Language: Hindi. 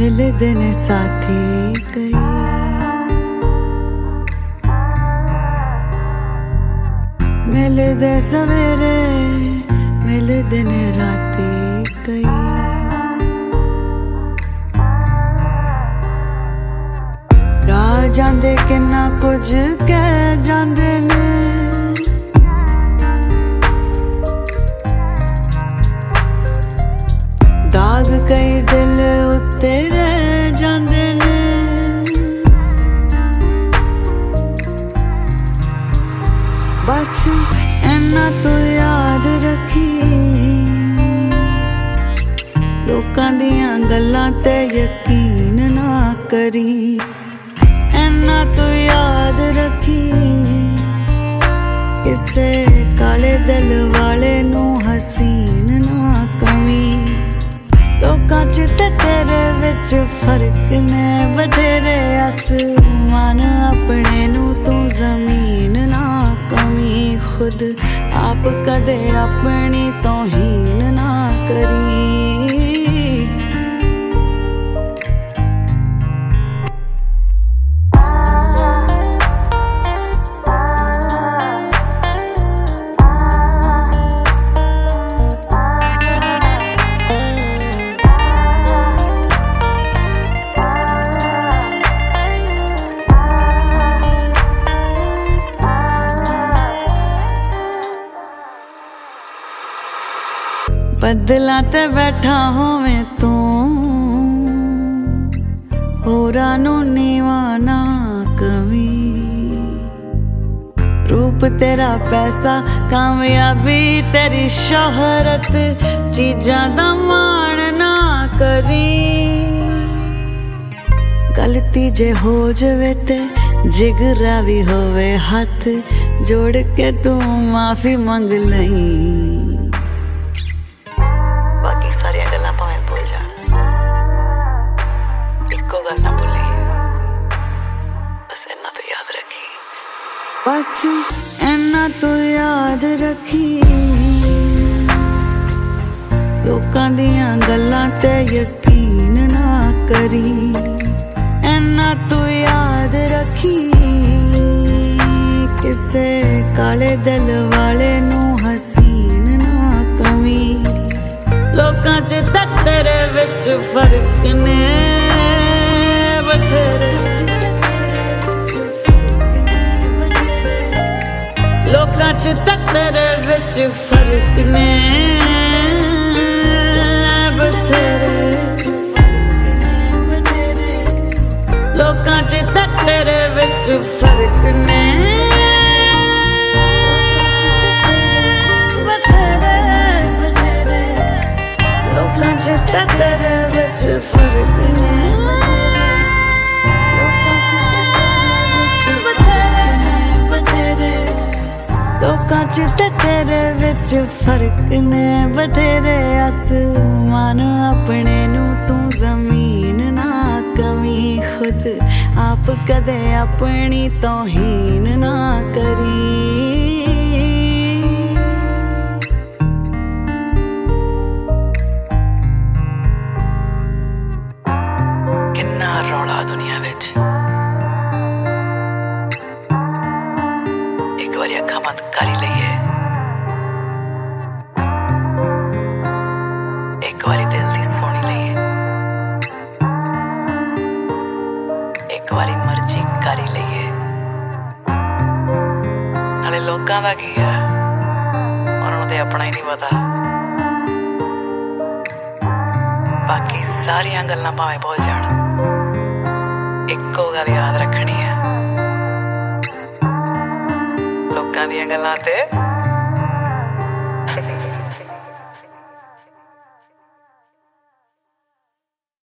मिलदे ने साथी कई, मिलदे सवेरे मिलदे ने राती कई। राह जांदे किन्ना कुछ कह जांदे ने, दाग कई दिल उत्ते रह जांदे ने। बस इन्ना तो याद रखी, लोकां दियां गल्लां ते यकीन ना करी। इन्ना तो याद रखी, किसे काले दिल वाले नू हसीन ना कमी। लोकां च ते तेरे विच फर्क ने बथेरे, आसमान अपने नू तू जमीन ना कमी। खुद आप कदे अपनी तौहीन ना करी। बदला ते बैठा होवें तू, होरां नू नीवा ना कवी। रूप तेरा पैसा कामयाबी तेरी शोहरत, चीजां दा मान ना करी। गलती जे हो जावे ते जिगरा भी होवे, हाथ जोड़ के तू माफी मंग लई। बस इन्ना तो याद रखी, लोकां दियां गल्लां ते यकीन ना करी। इन्ना तो याद रखी, किसे काले दिल वाले नू हसीन ना कमी। लोकां च ते तेरे विच फर्क ने बथेरे, लोकां च ते तेरे विच फर्क ने बथेरे। लोकां च ते तेरे विच फर्क ने बथेरे। लोकां च ते तेरे विच फर्क ने। लोकां च ते तेरे विच फर्क ने बथेरे, आसमान अपने नू तू जमीन ना कमी। खुद आप कदे अपनी तौहीन ना करी। किन्ना रौला दुनिया विच, एक बारी अखां बंद कर ही लईए, एक बारी दिल दी सुनी लईए, एक बारी मर्जी कर ही लईए। नाले लोकां दा की है, उन्हां नूं ते अपना ही नहीं पता। बाकी सारियां गल्लां भावें भुल जाण, इक्को गल याद रखनी है, लोकां दियां गल्लां ते